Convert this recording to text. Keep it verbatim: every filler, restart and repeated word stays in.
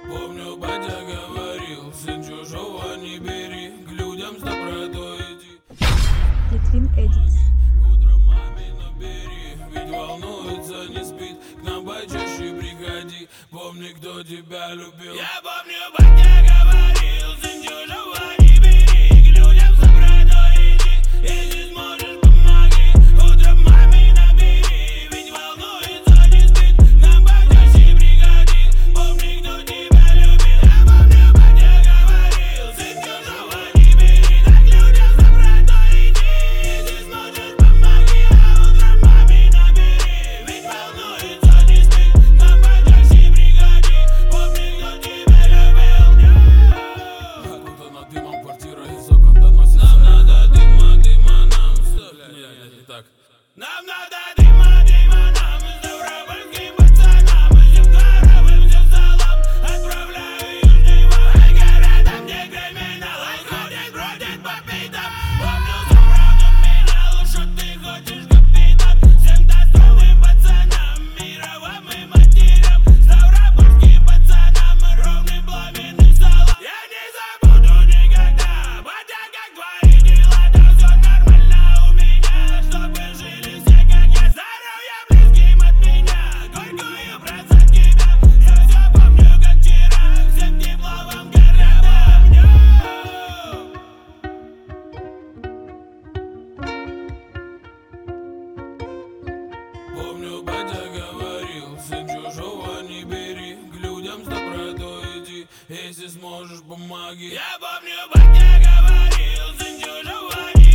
Помню, батя говорил, сын чужого не бери, к людям с добротой иди. Литвин Эдитс. Утром маме набери, ведь волнуется, не спит. К нам почаще приходи, помни, кто тебя любил. Я помню, батя говорил, сын чужого не бери, к людям с добротой иди. Если сможешь, помоги. Утром маме набери, ведь волнуется, не спит. К нам почаще приходи, помни, кто тебя любил. Я помню, батя говорил, сын чужого не бери, к людям с добротой иди. Если сможешь, помоги. А утром маме набери, ведь волнуется, не спит. К нам почаще приходи, помни, кто тебя любил. Окутана дымом квартира, из окон доносится. Нам надо дыма, дыма, нам стоп. Не так. Нам надо дыма, дыма, нам с добровольским пацанам. Мы всем дворовым, всем залом отправляю южный вал. Городом, где криминал ходит, бродит по битам. Помню, за правду менял, что ты хочешь, капитан. Всем достойным пацанам, мировым и матерям. Ставропольским пацанам, ровным пламенным столом. Я не забуду никогда, батя, как твои дела. Да все нормально у меня, чтобы жили все, как я. Здоровья близким от меня, горькую брат за тебя. Я все помню, как вчера, всем тепло вам городам. Помню, батя говорил, сын чужого не бери, к людям с добротой иди. Если сможешь, помоги. Я помню, батя говорил, сын чужого не